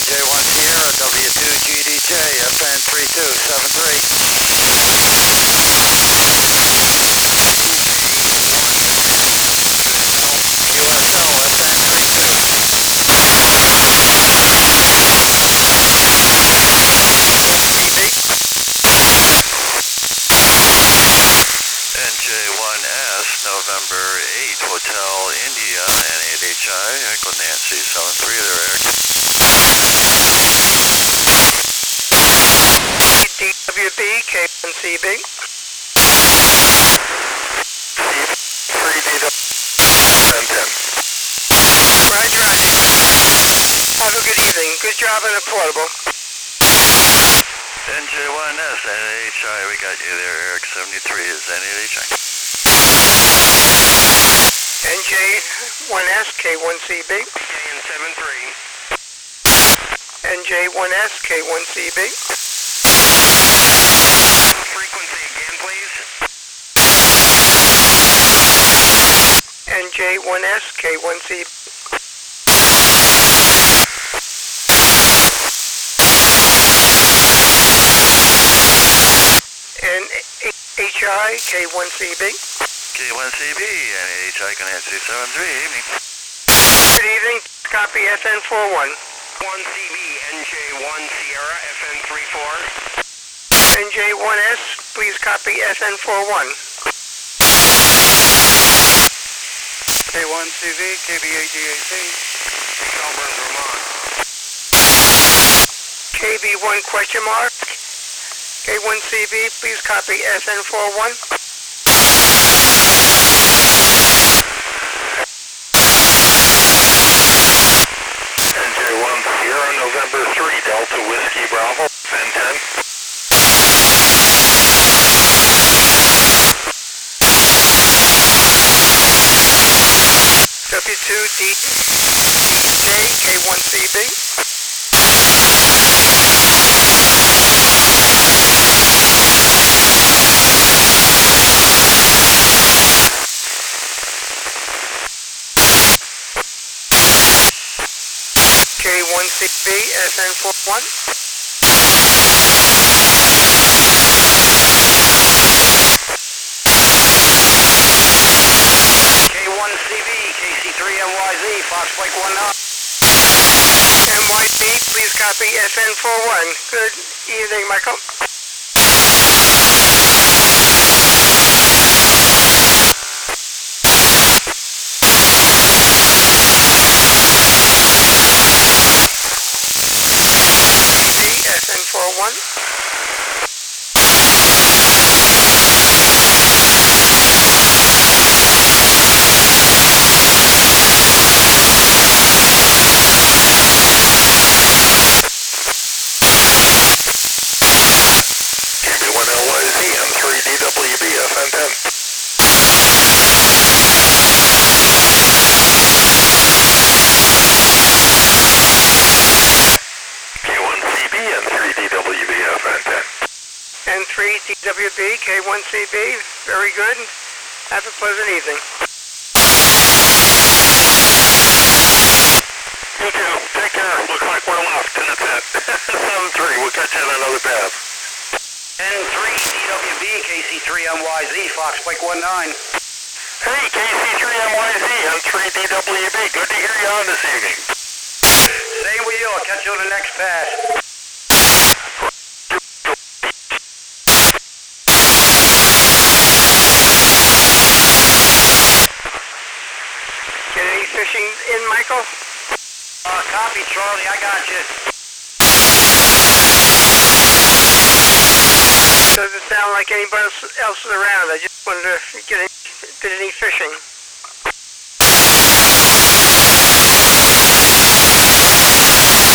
NJ1 Sierra, W2GDJ, NJ1S, November 8, Hotel India, N8HI, Echo Nancy, 73 there, Eric. DWB, K1CB. 3DW, 1010. Roger. Have a good evening. Good job in the portable. NJ1S, N8HI, we got you there, Eric. 73 is N8HI. NJ1S, K1CB. KN73. NJ1S, K1CB. Frequency again, please. NJ1S, K1CB. NHI, K1CB. K1CB, N8HI, Nancy, 73, evening. Good evening. Copy FN41. 1CB, NJ1 Sierra, FN34. NJ1S, please copy FN41. K1CV, KBAGAC. Shelburne, Vermont. KB1 question mark. K1CB, please copy FN41. NJ1 Sierra, November 3, Delta Whiskey Bravo, 1010. W2DJ, K1CB. K1CB, SN41. K1CB, KC3MYZ, Fox Mike 19. NYC, please copy FN41. Good evening, Michael. SN41. KB1LYZ, M3DWB, FN10. K1CB, M3DWB, FN10. N3DWB, K1CB. Very good. Have a pleasant evening. You too. Take care. Looks like we're left, and that's it. 7-3. We'll catch you on another path. N3DWB, KC3MYZ, Fox Mike 19. Hey, KC3MYZ, M3DWB. Good to hear you on this evening. Same with you. I'll catch you on the next pass. Get any fishing in, Michael? Copy, Charlie. I got you. Doesn't sound like anybody else is around. I just wondered if you did any fishing.